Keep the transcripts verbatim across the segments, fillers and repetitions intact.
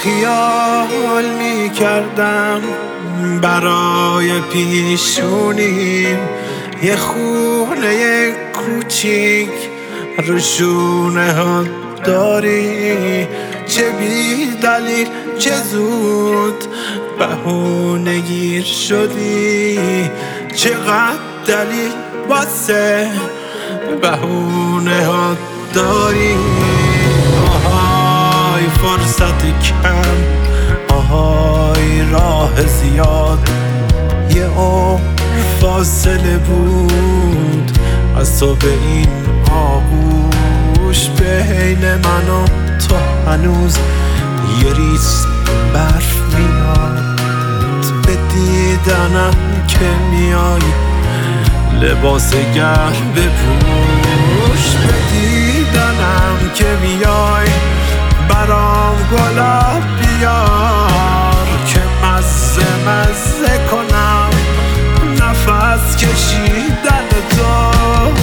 خیال می کردم برای پیشونیم یه خونه کوچیک رو شونه ها داری، چه بی دلیل چه زود بهونه گیر شدی، چقدر دلیل واسه بهونه ها داری. آهای فرصت کم، آهای راه زیاد، یه عمر فاصله بود از تو به این آغوش، بین من و تو هنوز یه ریز برف میاد، به دیدنم که میای لباس گرم بپوش، به دیدنم که میای برام گلاب بیار که مزه مزه کنم نفس کشیدن تو،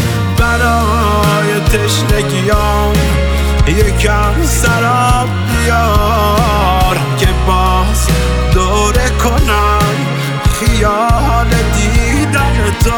برای تشنگیام یکم سراب بیار که باز دوره کنم خیال دیدن تو.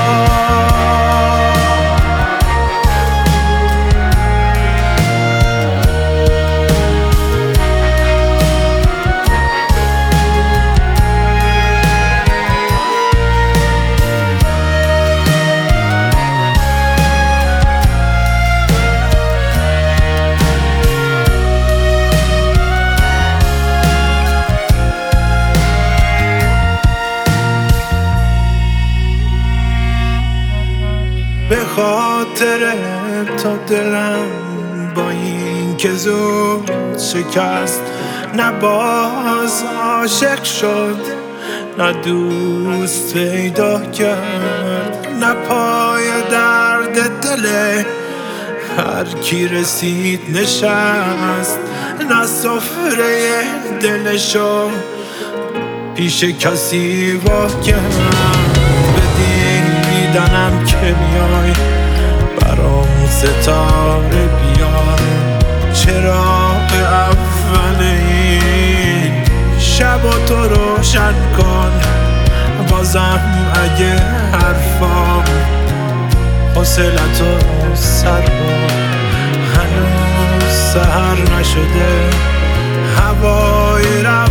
به خاطر تا دلم با این که زود شکست، نه باز عاشق شد نه دوست پیدا کرد، نه پای درد دل هر کی رسید نشست، نه سفره دلشو پیش کسی وا کرد، دیدنم که میای برام ستاره بیار، چراغ اول این شب و تو روشن کن، بازم اگه حرفام حوصلتو سر بر، هنوز سحر نشده هوای رفت